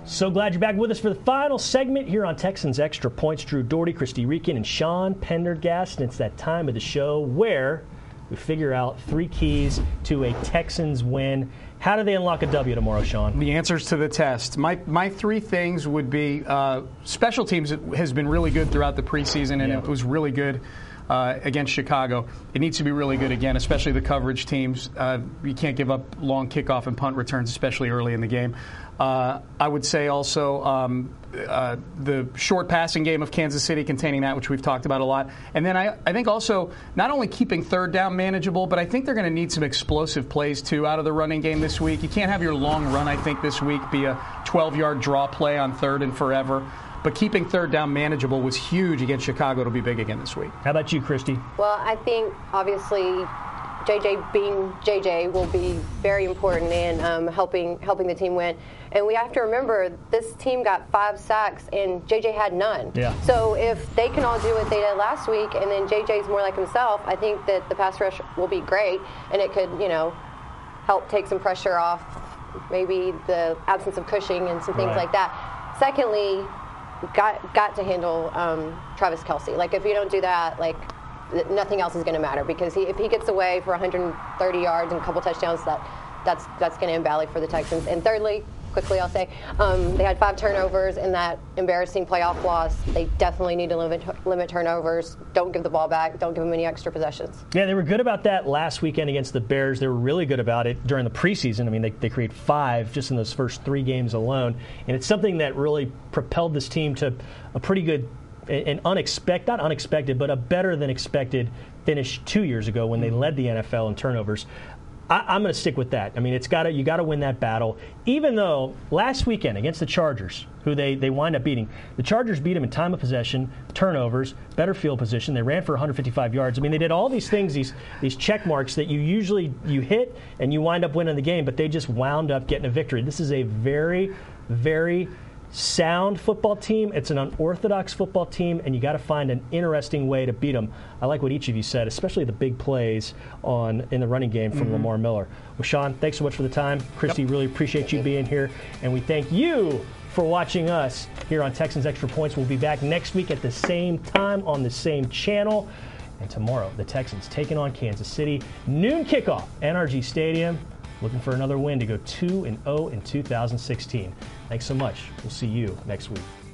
So glad you're back with us for the final segment here on Texans Extra Points. Drew Doherty, Christy Reekin, and Sean Pendergast. And it's that time of the show where we figure out 3 keys to a Texans win. How do they unlock a W tomorrow, Sean? The answers to the test. My 3 things would be special teams has been really good throughout the preseason, and it was really good against Chicago. It needs to be really good again, especially the coverage teams. You can't give up long kickoff and punt returns, especially early in the game. I would say also the short passing game of Kansas City, containing that, which we've talked about a lot. And then I think also not only keeping third down manageable, but I think they're going to need some explosive plays, too, out of the running game this week. You can't have your long run, I think, this week be a 12-yard draw play on third and forever. But keeping third down manageable was huge against Chicago. It'll be big again this week. How about you, Christy? Well, I think, obviously, JJ being JJ will be very important in helping the team win. And we have to remember, this team got 5 sacks, and JJ had none. Yeah. So if they can all do what they did last week, and then JJ's more like himself, I think that the pass rush will be great, and it could, help take some pressure off maybe the absence of Cushing and some things like that. Secondly, got to handle Travis Kelce. Like, if you don't do that, nothing else is going to matter, because if he gets away for 130 yards and a couple touchdowns, that's going to invalid for the Texans. And thirdly, quickly I'll say, they had 5 turnovers in that embarrassing playoff loss. They definitely need to limit turnovers. Don't give the ball back. Don't give them any extra possessions. Yeah, they were good about that last weekend against the Bears. They were really good about it during the preseason. I mean, they created 5 just in those first 3 games alone. And it's something that really propelled this team to a pretty good and not unexpected, but a better than expected finish 2 years ago when they led the NFL in turnovers. I'm going to stick with that. I mean, you got to win that battle. Even though last weekend against the Chargers, who they wind up beating, the Chargers beat them in time of possession, turnovers, better field position. They ran for 155 yards. I mean, they did all these things, these check marks that you hit and you wind up winning the game, but they just wound up getting a victory. This is a very, very sound football team. It's an unorthodox football team, and you got to find an interesting way to beat them. I like what each of you said, especially the big plays in the running game from Lamar Miller. Well, Sean, thanks so much for the time. Christy, really appreciate you being here, and we thank you for watching us here on Texans Extra Points. We'll be back next week at the same time on the same channel. And tomorrow, the Texans taking on Kansas City. Noon kickoff, NRG Stadium. Looking for another win to go 2-0 in 2016. Thanks so much. We'll see you next week.